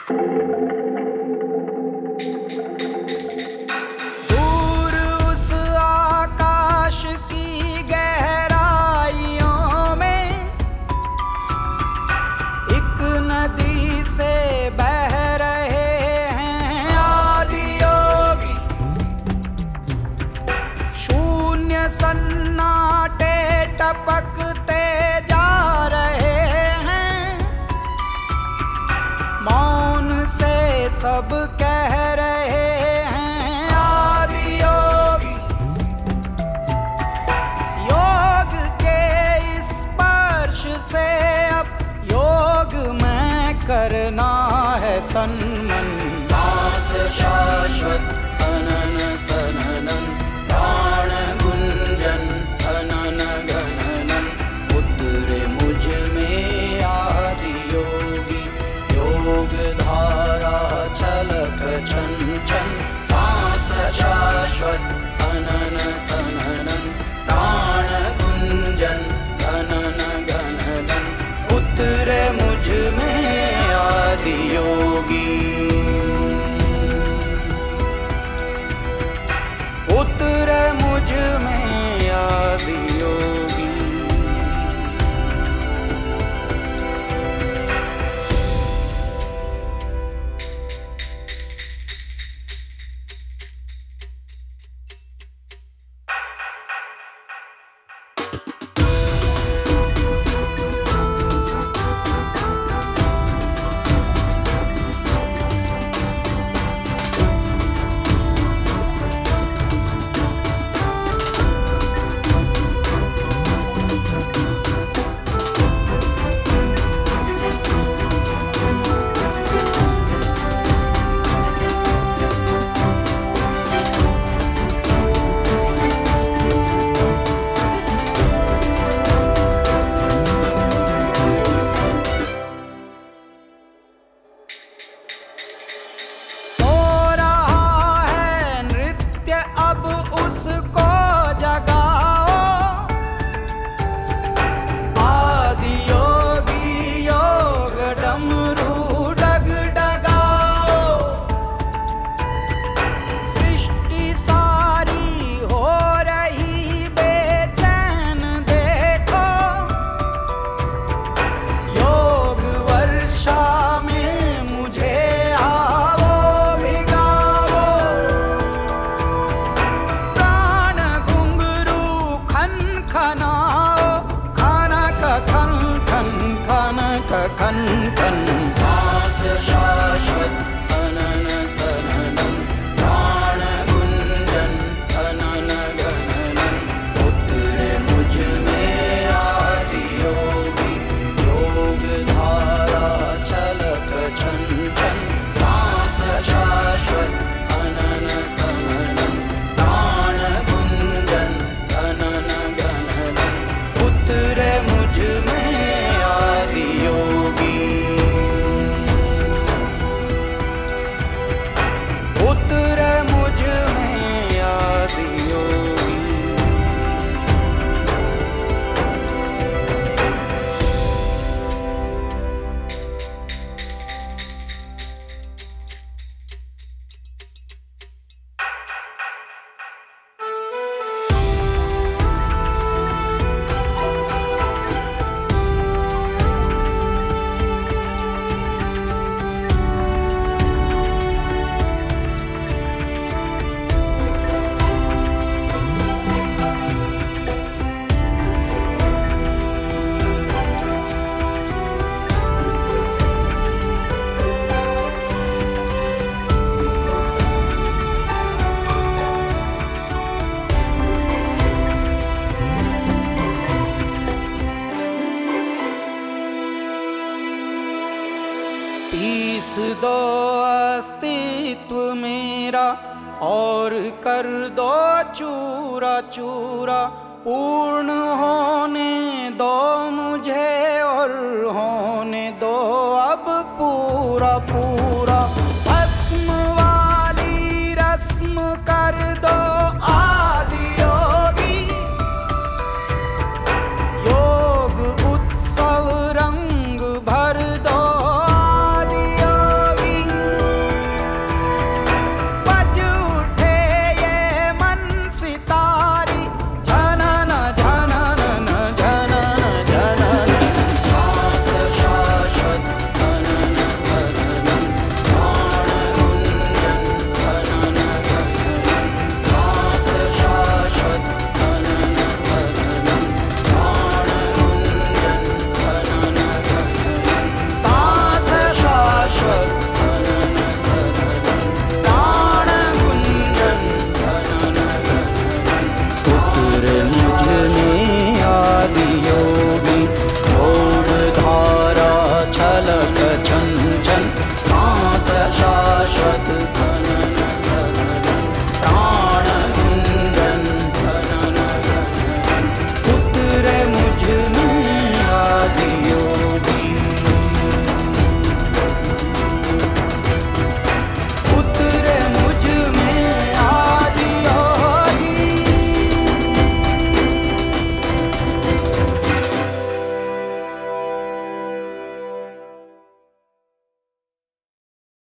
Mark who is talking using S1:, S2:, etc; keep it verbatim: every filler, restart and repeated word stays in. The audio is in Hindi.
S1: दूर उस आकाश की गहराइयों में एक नदी से बह रहे हैं आदि योगी। शून्य सन्नाटे टपकते जा रहे हैं, मौन से सब कह रहे हैं आदि योगी। योग के इस स्पर्श से अब योग में करना है तन मन। सांस शाश्वत सनन सननन, प्राण गुंजन धनन गणनन, उतरे मुझ में आदि योगी। योग धारा चलत छन छन, सांस शाश्वत सनन सननन, प्राण गुंजन धनन गणनन, उतरे मुझ में आदि योगी। उतरे मुझ में आदि योगी। खन खन, सांस शाश्वत सनन सननन, प्राण गुंजन धनन गणनन, उतरे मुझ में आदि योगी। योग धारा चलत छन छन, सांस शाश्वत सनन सननन, प्राण गुंजन धनन गणनन, उतरे मुझ में आदि योगी। उतरे मुझ में आदि योगी। पीस दो अस्तित्व मेरा और कर दो चूरा चूरा, पूर्ण होने दो मुझे और होने दो अब पूरा पूरा। भस्म वाली रस्म कर दो आदि योगी, योग उत्सव रंग भर दो आदि योगी। अद्भुत